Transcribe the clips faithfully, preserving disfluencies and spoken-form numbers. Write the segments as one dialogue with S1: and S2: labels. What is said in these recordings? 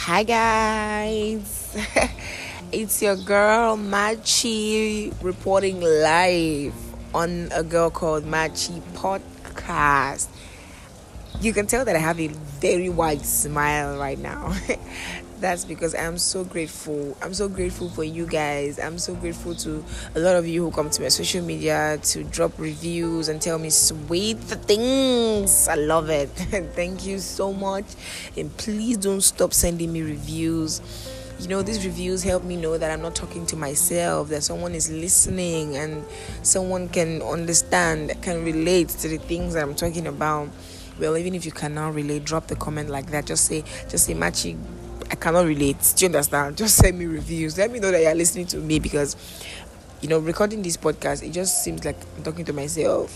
S1: Hi guys, it's your girl Machi reporting live on a girl called Machi podcast. You can tell that I have a very wide smile right now. That's because I'm so grateful. I'm so grateful for you guys. I'm so grateful to a lot of you who come to my social media to drop reviews and tell me sweet things. I love it. Thank you so much. And please don't stop sending me reviews. You know, these reviews help me know that I'm not talking to myself, that someone is listening and someone can understand, can relate to the things that I'm talking about. Well, even if you cannot relate, drop the comment like that. Just say, just say, Machi, I cannot relate. Do you understand? Just send me reviews. Let me know that you're listening to me because, you know, recording this podcast, it just seems like I'm talking to myself.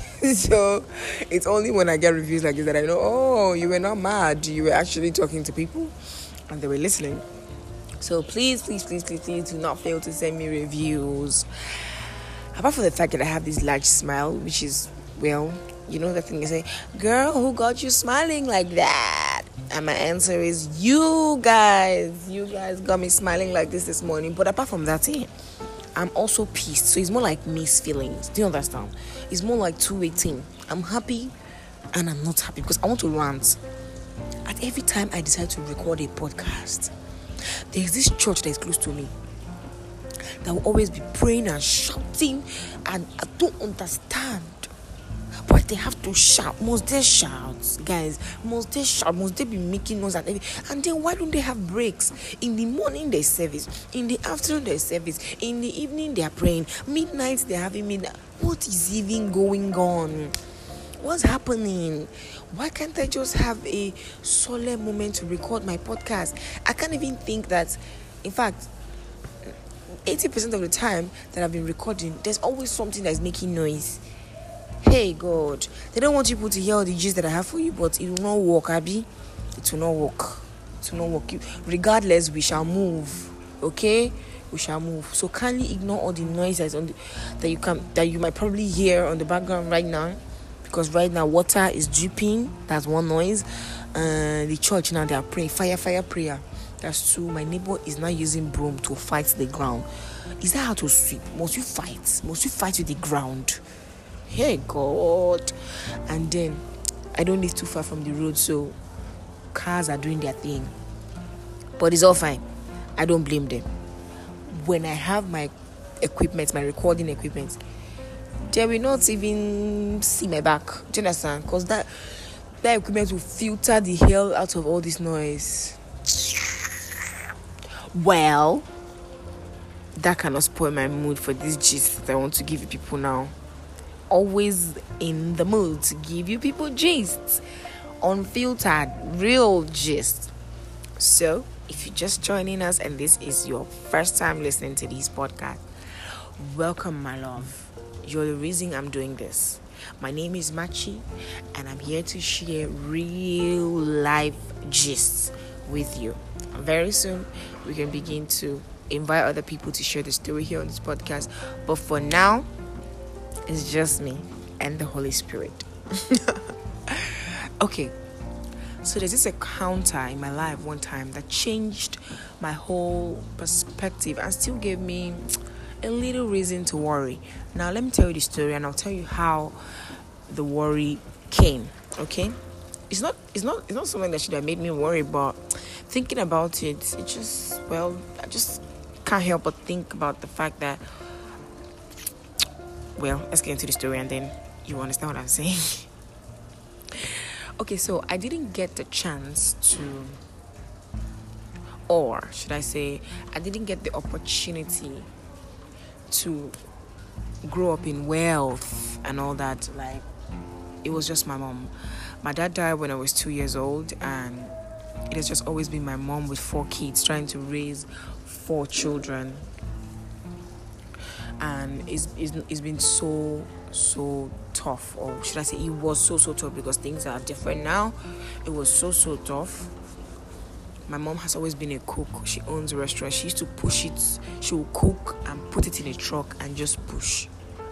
S1: So it's only when I get reviews like this that I know, oh, you were not mad. You were actually talking to people and they were listening. So please, please, please, please, please do not fail to send me reviews. Apart from the fact that I have this large smile, which is, well, you know the thing you say, girl, who got you smiling like that? And my answer is you guys. You guys got me smiling like this this morning. But apart from that, eh, I'm also pissed. So it's more like mixed feelings. Do you understand? It's more like two-way thing. I'm happy and I'm not happy because I want to rant. At every time I decide to record a podcast, there's this church that is close to me that will always be praying and shouting, and I don't understand. But they have to shout. Must they shout? Guys, must they shout? Must they be making noise at every... And then why don't they have breaks? In the morning there's service. In the afternoon there's service. In the evening they're praying. Midnight they're having midnight. What is even going on? What's happening? Why can't I just have a solemn moment to record my podcast? I can't even think that... In fact, eighty percent of the time that I've been recording, there's always something that's making noise. Hey God, they don't want people to hear all the gist that I have for you, but it will not work, Abby. It will not work. It will not work. Regardless, we shall move. Okay, we shall move. So kindly ignore all the noise that's on the, that you can that you might probably hear on the background right now, because right now water is dripping. That's one noise. And uh, the church now they are praying fire, fire, prayer. That's two. My neighbor is now using broom to fight the ground. Is that how to sweep? Must you fight? Must you fight with the ground? Hey God. And then I don't live too far from the road, so cars are doing their thing, but it's all fine. I don't blame them. When I have my equipment, my recording equipment, they will not even see my back. Do you understand? Because that that equipment will filter the hell out of all this noise. Well, that cannot spoil my mood for this gist that I want to give you people now. Always in the mood to give you people gist, unfiltered, real gist. So if you're just joining us and this is your first time listening to this podcast, welcome, my love. You're the reason I'm doing this. My name is Machi and I'm here to share real life gists with you. Very soon we can begin to invite other people to share the story here on this podcast, but for now it's just me and the Holy Spirit. Okay, so there's this encounter in my life one time that changed my whole perspective and still gave me a little reason to worry. Now let me tell you the story and I'll tell you how the worry came. Okay, it's not it's not it's not something that should have made me worry, but thinking about it, it just, well, I just can't help but think about the fact that, well, let's get into the story and then you understand what I'm saying. Okay, so I didn't get the chance to, or should I say, I didn't get the opportunity to grow up in wealth and all that. Like, it was just my mom. My dad died when I was two years old, and it has just always been my mom with four kids trying to raise four children. And it's, it's, it's been so so tough, or should I say it was so so tough, because things are different now. It was so so tough. My mom has always been a cook. She owns a restaurant. She used to push it. She will cook and put it in a truck and just push.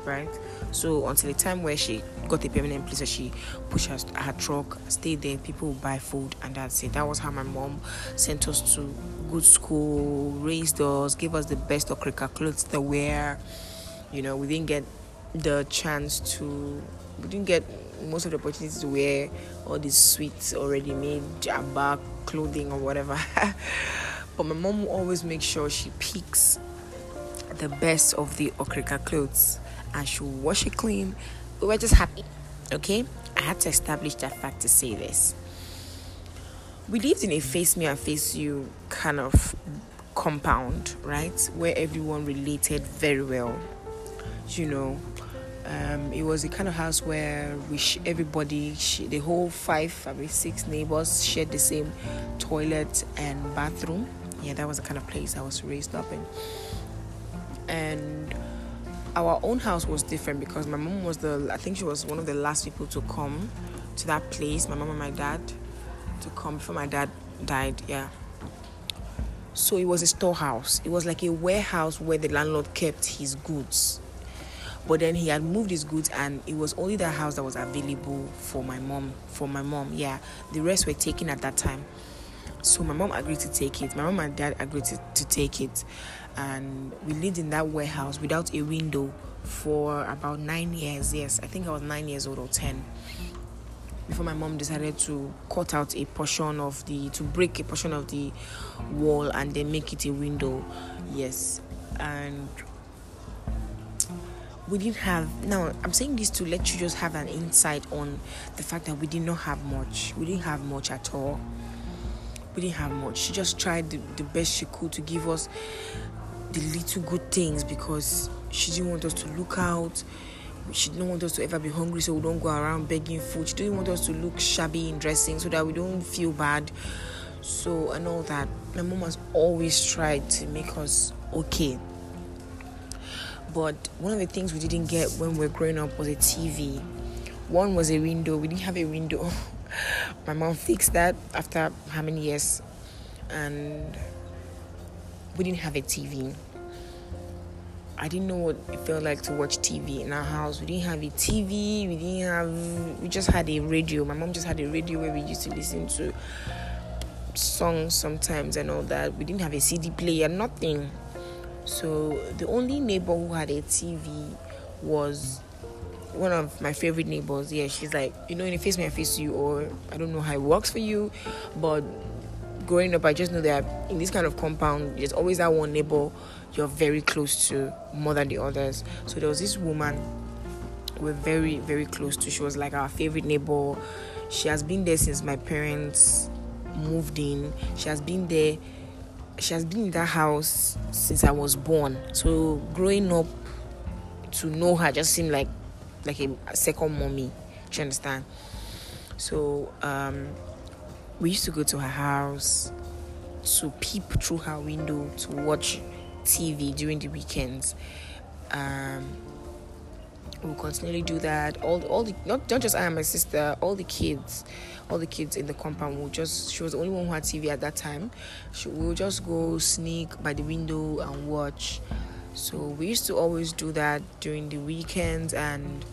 S1: right? So until the time where she got a permanent place, where she pushed her, her truck, stayed there, people would buy food, and that's it. That was how my mom sent us to good school, raised us, gave us the best okrika clothes to wear. You know, we didn't get the chance to, we didn't get most of the opportunities to wear all these sweets already made jabba clothing or whatever. But my mom will always make sure she picks the best of the okrika clothes and she'll wash it clean. We were just happy, okay? I had to establish that fact to say this. We lived in a face me and face you kind of compound, right? Where everyone related very well. You know, um, it was a kind of house where we sh- everybody, sh- the whole five, I mean six neighbors shared the same toilet and bathroom. Yeah, that was the kind of place I was raised up in. And our own house was different because my mom was the, I think she was one of the last people to come to that place, my mom and my dad, to come before my dad died, yeah. So it was a storehouse. It was like a warehouse where the landlord kept his goods. But then he had moved his goods and it was only that house that was available for my mom, for my mom, yeah. The rest were taken at that time. So my mom agreed to take it. My mom and dad agreed to, to take it. And we lived in that warehouse without a window for about nine years. Yes, I think I was nine years old or ten. Before my mom decided to cut out a portion of the, to break a portion of the wall and then make it a window. Yes. And we didn't have, now I'm saying this to let you just have an insight on the fact that we did not have much. We didn't have much at all. We didn't have much. She just tried the, the best she could to give us the little good things because she didn't want us to look out. She didn't want us to ever be hungry so we don't go around begging food. She didn't want us to look shabby in dressing so that we don't feel bad. So, and all that. My mom has always tried to make us okay. But one of the things we didn't get when we were growing up was a T V. One was a window. We didn't have a window. My mom fixed that after how many years? And we didn't have a T V. I didn't know what it felt like to watch T V in our house. We didn't have a T V. We didn't have... We just had a radio. My mom just had a radio where we used to listen to songs sometimes and all that. We didn't have a C D player, nothing. So the only neighbor who had a T V was one of my favorite neighbors. Yeah, she's like, you know, in a face me, I face you, or I don't know how it works for you, but growing up, I just know that in this kind of compound, there's always that one neighbor you're very close to more than the others. So there was this woman we're very, very close to. She was like our favorite neighbor. She has been there since my parents moved in. She has been there. She has been in that house since I was born. So growing up, to know her just seemed like like a second mommy. Do you understand? So um, we used to go to her house to peep through her window to watch T V during the weekends. Um, we'll continually do that. All all the not not just I and my sister, all the kids, all the kids in the compound will just. She was the only one who had T V at that time. She will just go sneak by the window and watch. So we used to always do that during the weekends, and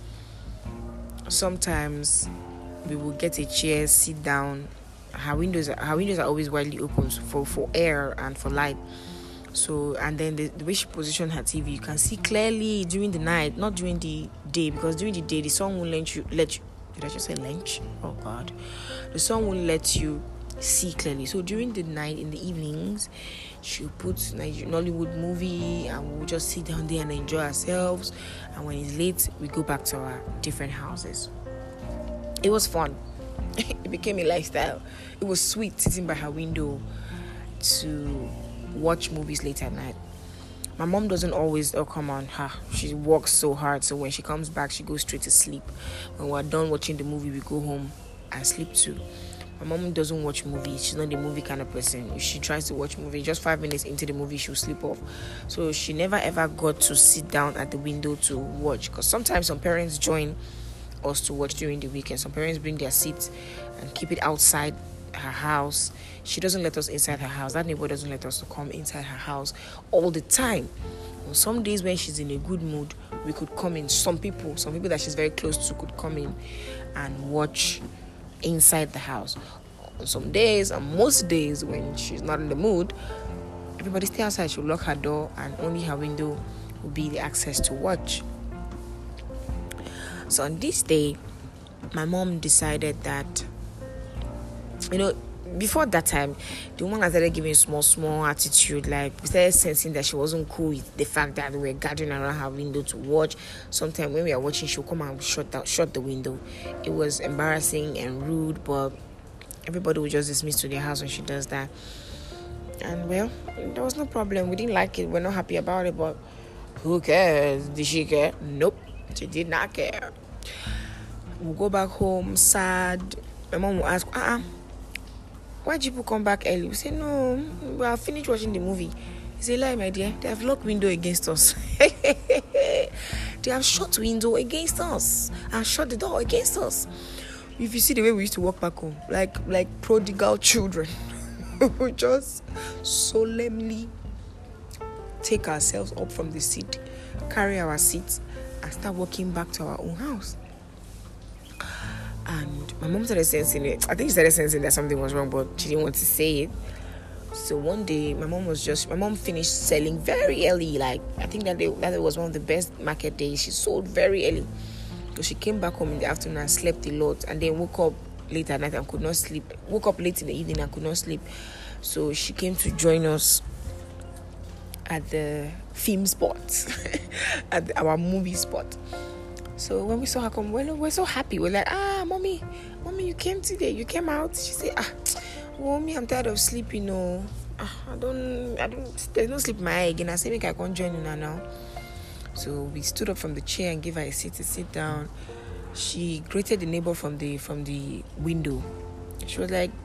S1: sometimes we will get a chair, sit down. Her windows, her windows are always widely open for, for air and for light. So, and then the, the way she positioned her T V, you can see clearly during the night, not during the day, because during the day the sun won't let you. Let you. Did I just say lunch? Oh God, the sun won't let you see clearly. So during the night, in the evenings, she'll put Nigerian Nollywood movie, and we'll just sit down there and enjoy ourselves. And when it's late, we go back to our different houses. It was fun. It became a lifestyle. It was sweet sitting by her window to watch movies late at night. My mom doesn't always, oh come on, her. She works so hard, so when she comes back, she goes straight to sleep. When we're done watching the movie, we go home and sleep too. My mom doesn't watch movies. She's not the movie kind of person. If she tries to watch movie, just five minutes into the movie, she'll sleep off. So she never ever got to sit down at the window to watch. Because sometimes some parents join us to watch during the weekend. Some parents bring their seats and keep it outside her house. She doesn't let us inside her house. That neighbor doesn't let us to come inside her house all the time. On some days when she's in a good mood, we could come in. Some people, some people that she's very close to could come in and watch inside the house. On some days, and most days when she's not in the mood, everybody stay outside. She'll lock her door and only her window will be the access to watch. So on this day, my mom decided that, you know, before that time, the woman had started giving small, small attitude. Like, we started sensing that she wasn't cool with the fact that we were gathering around her window to watch. Sometimes when we are watching, she'll come and shut out, shut the window. It was embarrassing and rude, but everybody would just dismiss to their house when she does that. And well, there was no problem. We didn't like it. We're not happy about it, but who cares? Did she care? Nope, she did not care. We'll go back home sad. My mom will ask, uh-uh, why did people come back early? We say, no, we are finished watching the movie. He say, lie, my dear. They have locked window against us. They have shut window against us and shut the door against us. If you see the way we used to walk back home, like like prodigal children, we just solemnly take ourselves up from the seat, carry our seats, and start walking back to our own house. And my mom started sensing it. I think she started sensing that something was wrong, but she didn't want to say it. So one day, my mom was just, my mom finished selling very early. Like, I think that day, that was one of the best market days. She sold very early. So she came back home in the afternoon and slept a lot. And then woke up late at night and could not sleep. Woke up late in the evening and could not sleep. So she came to join us at the film spot, at the, our movie spot. So when we saw her come, well, we're so happy. We're like, ah, mommy, mommy, you came today. You came out. She said, ah, mommy, I'm tired of sleeping. No, ah, I don't, I don't. There's no sleep in my eye again. I said, make I can't join you now. now. So we stood up from the chair and gave her a seat to sit down. She greeted the neighbor from the from the window. She was like,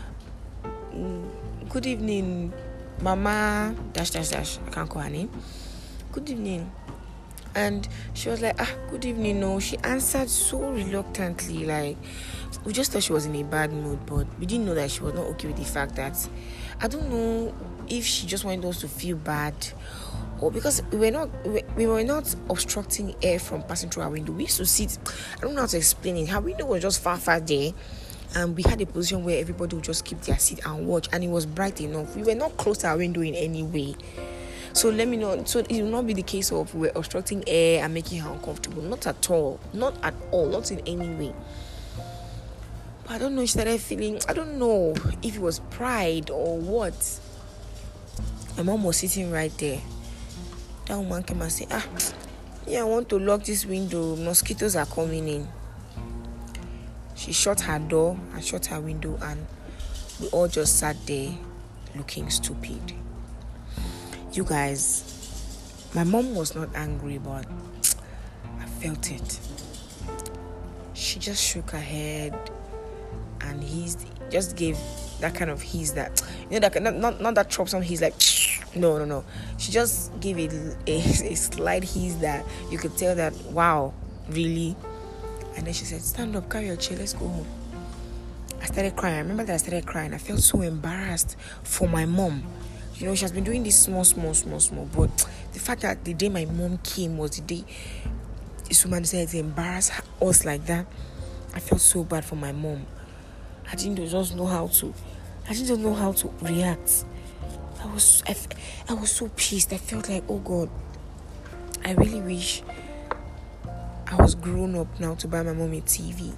S1: good evening, Mama. Dash dash dash. I can't call her name. Good evening. And she was like, ah, good evening, no. She answered so reluctantly, like, we just thought she was in a bad mood, but we didn't know that she was not okay with the fact that, I don't know if she just wanted us to feel bad, or because we were not, we were not obstructing air from passing through our window. We used to sit, I don't know how to explain it, her window was just far, far there, and we had a position where everybody would just keep their seat and watch, and it was bright enough. We were not close to our window in any way. So let me know. So it will not be the case of we're obstructing air and making her uncomfortable. Not at all. Not at all. Not in any way. But I don't know. She started feeling, I don't know if it was pride or what. My mom was sitting right there. That woman came and said, ah, yeah, I want to lock this window. Mosquitoes are coming in. She shut her door and shut her window, and we all just sat there looking stupid. You guys, my mom was not angry, but I felt it. She just shook her head and he just gave that kind of hiss that, you know, that not not, not that troublesome hiss, like, no, no, no. She just gave it a, a slight hiss that you could tell that, wow, really? And then she said, stand up, carry your chair, let's go home. I started crying. I remember that I started crying. I felt so embarrassed for my mom. You know, she has been doing this small, small, small, small. But the fact that the day my mom came was the day this woman decided to embarrass us like that, I felt so bad for my mom. I didn't just know how to. I didn't know how to react. I was, I, I was so pissed. I felt like, oh God, I really wish I was grown up now to buy my mom a T V.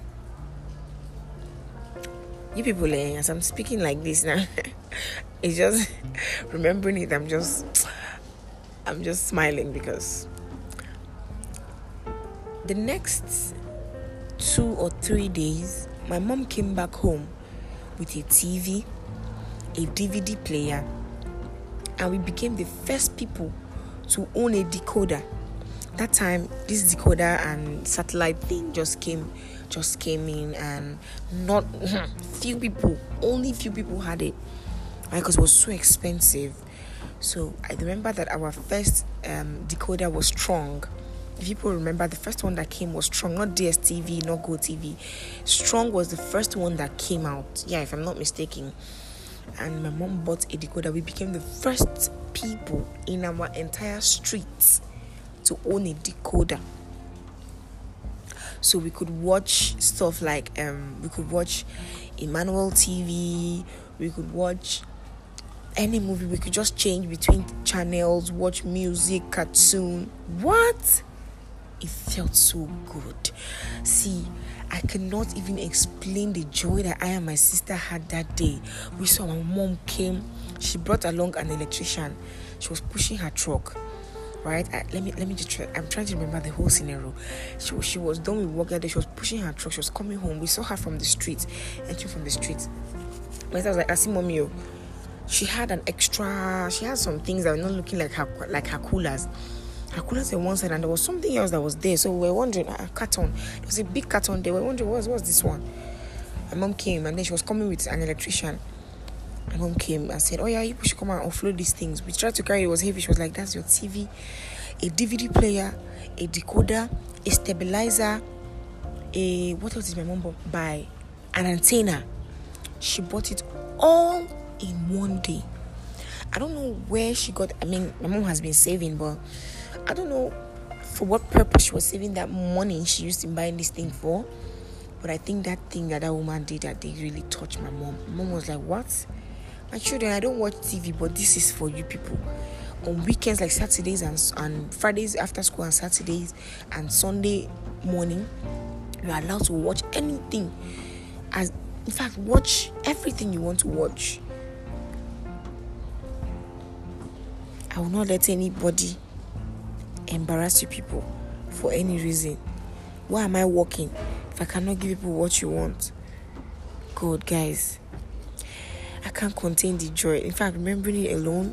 S1: You people, eh, as I'm speaking like this now, it's just remembering it. I'm just, I'm just smiling because the next two or three days, my mom came back home with a T V, a D V D player, and we became the first people to own a decoder. That time, this decoder and satellite thing just came, just came in, and not few people, only few people had it, right? Because it was so expensive. So I remember that our first um, decoder was strong. if people remember, the first one that came was Strong, not D S T V, not Go T V. Strong was the first one that came out. Yeah, if I'm not mistaken. And my mom bought a decoder. We became the first people in our entire street to own a decoder. So we could watch stuff like um we could watch Emmanuel T V, we could watch any movie, we could just change between channels, watch music, cartoon. What? It felt so good. See, I cannot even explain the joy that I and my sister had that day. We saw my mom came. She brought along an electrician. She was pushing her truck. Right? I, let me let me just try. I'm trying to remember the whole scenario. She was she was done with work that day. She was pushing her truck. She was coming home. We saw her from the street, entering from the street. My sister was like, "I see mommy." Oh. She had an extra. She had some things that were not looking like her like her coolers. Her coolers on one side, and there was something else that was there. So we were wondering, a carton. There was a big carton there. We were wondering, what's what's this one? My mom came, and then she was coming with an electrician. My mom came and said, "Oh yeah, you should come and offload these things." We tried to carry it, was heavy. She was like, "That's your T V, a D V D player, a decoder, a stabilizer, a what else did my mom buy? An antenna." She bought it all in one day. I don't know where she got. I mean, my mom has been saving, but I don't know for what purpose she was saving that money she used to buy this thing for. But I think that thing that that woman did that day really touched my mom. My mom was like, "What? My children, I don't watch T V, but this is for you people. On weekends like Saturdays and, and Fridays after school and Saturdays and Sunday morning, you are allowed to watch anything. As in fact, watch everything you want to watch. I will not let anybody embarrass you people for any reason. Why am I working if I cannot give people what you want?" God, guys, I can't contain the joy. In fact, remembering it alone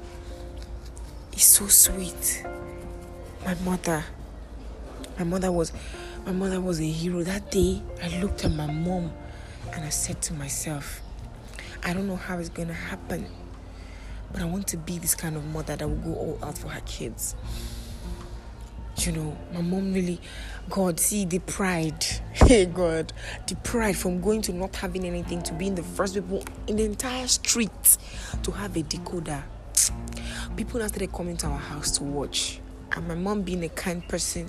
S1: is so sweet. My mother, my mother was, my mother was a hero. That day, I looked at my mom and I said to myself, I don't know how it's gonna happen, but I want to be this kind of mother that will go all out for her kids. You know, my mom really, God, see the pride. Hey, God, the pride from going to not having anything to being the first people in the entire street to have a decoder. People now started coming to our house to watch. And my mom, being a kind person,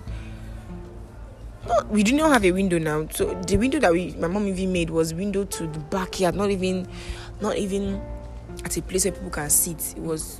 S1: no, we do not have a window now. So the window that we, my mom even made was window to the backyard, not even, not even at a place where people can sit. It was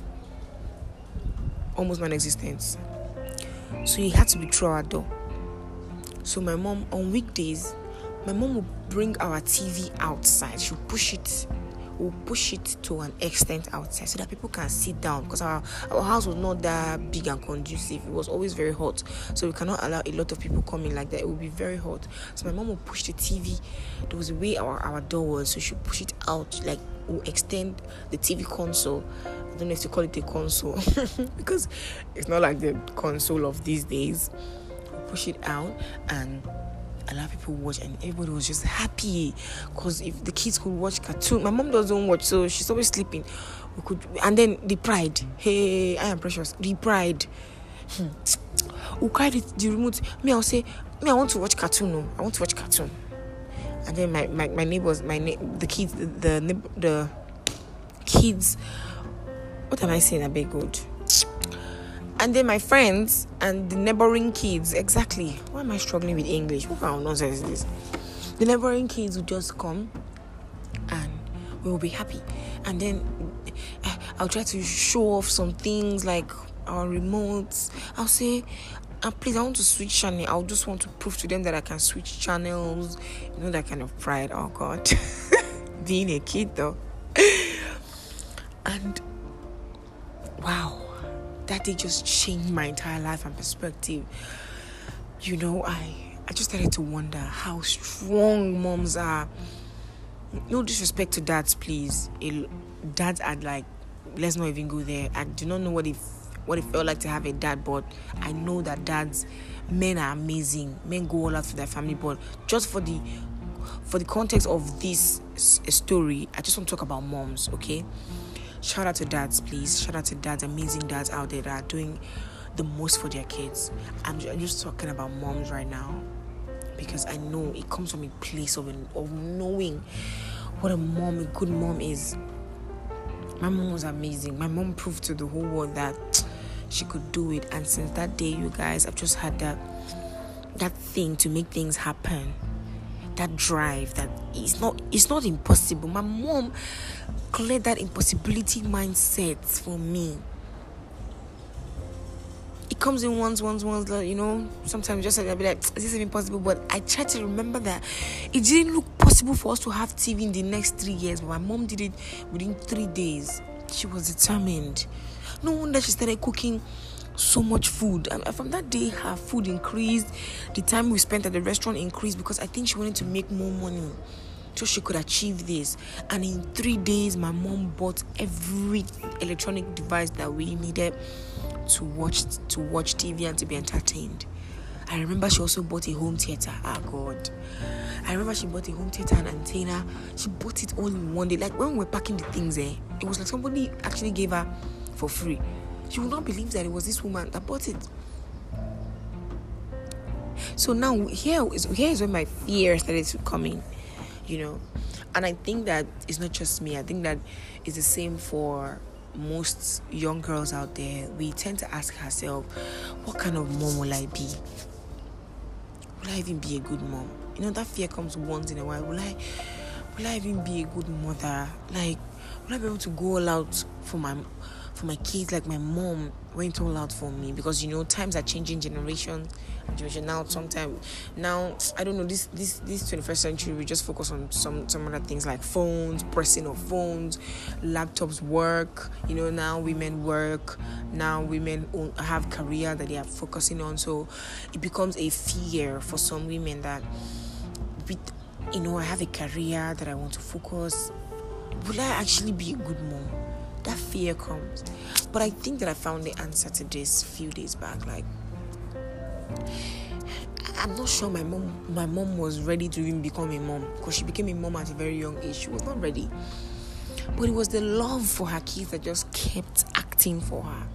S1: almost non-existent. So it had to be through our door. So my mom, on weekdays, my mom would bring our T V outside. She'll push it, we'll push it to an extent outside so that people can sit down, because our, our house was not that big and conducive. It was always very hot. So we cannot allow a lot of people coming like that. It would be very hot. So my mom would push the T V. There was a way our, our door was, so she'll push it out, like we'll extend the T V console. I don't know if you call it a console because it's not like the console of these days. We'll push it out and allow people watch, and everybody was just happy because if the kids could watch cartoon, my mom doesn't watch, so she's always sleeping. We could, and then the pride. Hey, I am precious. The pride. Hmm. We'll carry the, the remote. Me, I'll say, me, I want to watch cartoon. No, I want to watch cartoon. And then my, my, my neighbors, my na- the kids, the, the the kids. What am I saying? A bit good. And then my friends and the neighboring kids, exactly. Why am I struggling with English? What kind of nonsense is this? The neighboring kids would just come and we will be happy. And then I'll try to show off some things like our remotes. I'll say, uh, please, I want to switch channel. I'll just want to prove to them that I can switch channels. You know, that kind of pride. Oh, God. Being a kid, though. And wow, that day just changed my entire life and perspective. You know, I, I just started to wonder how strong moms are. No disrespect to dads, please. Dads are like, let's not even go there. I do not know what it, what it felt like to have a dad, but I know that dads, men are amazing. Men go all out for their family, but just for the, for the context of this story, I just want to talk about moms, okay? Shout out to dads, please. Shout out to dads, amazing dads out there that are doing the most for their kids. I'm just talking about moms right now, because I know it comes from a place of, of knowing what a mom, a good mom is. My mom was amazing. My mom proved to the whole world that she could do it. And since that day, you guys, I've just had that that thing to make things happen. That drive that it's not it's not impossible. My mom cleared that impossibility mindset for me. It comes in once, once, once, you know. Sometimes just I'll be like, is this even possible? But I try to remember that it didn't look possible for us to have T V in the next three years. But my mom did it within three days. She was determined. No wonder she started cooking so much food. And from that day, her food increased. The time we spent at the restaurant increased, because I think she wanted to make more money so she could achieve this. And in three days, my mom bought every electronic device that we needed to watch to watch T V and to be entertained. I remember she also bought a home theater. Ah, God. I remember she bought a home theater and antenna. She bought it all in one day. Like, when we were packing the things, eh, it was like somebody actually gave her for free. She would not believe that it was this woman that bought it. So now, here is, here is where my fear started to come in, you know. And I think that it's not just me. I think that it's the same for most young girls out there. We tend to ask ourselves, what kind of mom will I be? Will I even be a good mom? You know, that fear comes once in a while. Will I will I even be a good mother? Like, will I be able to go all out for my for my kids like my mom went all out for me? Because, you know, times are changing, generation generation now. Sometimes now, I don't know, this this this twenty-first century, we just focus on some some other things like phones, pressing of phones, laptops, work. You know, now women work. Now women have career that they are focusing on. So it becomes a fear for some women that, with, you know, I have a career that I want to focus. Will I actually be a good mom? That fear comes. But I think that I found the answer to this a few days back. Like, I'm not sure my mom my mom was ready to even become a mom, because she became a mom at a very young age. She was not ready. But it was the love for her kids that just kept acting for her.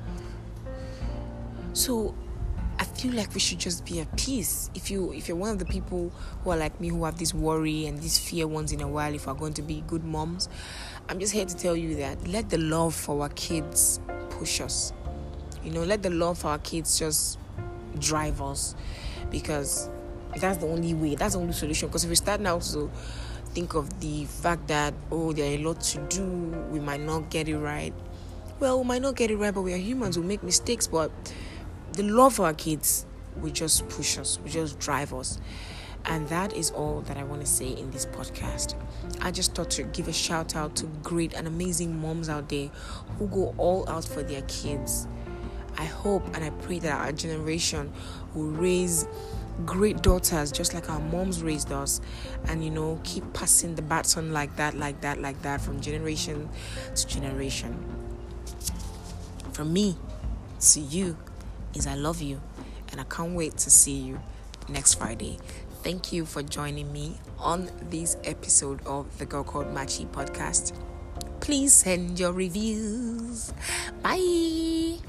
S1: So I feel like we should just be at peace. If you if you're one of the people who are like me, who have this worry and this fear once in a while if we're going to be good moms, I'm just here to tell you that let the love for our kids push us. You know, let the love for our kids just drive us, because that's the only way, that's the only solution. Because if we start now to think of the fact that, oh, there are a lot to do, we might not get it right. Well, we might not get it right, but we are humans, we'll make mistakes. But the love for our kids will just push us, will just drive us. And that is all that I want to say in this podcast. I just thought to give a shout out to great and amazing moms out there who go all out for their kids. I hope and I pray that our generation will raise great daughters just like our moms raised us, and, you know, keep passing the baton like that, like that, like that, from generation to generation. From me to you is I love you, and I can't wait to see you next Friday. Thank you for joining me on this episode of the Girl Called Machi podcast. Please send your reviews. Bye.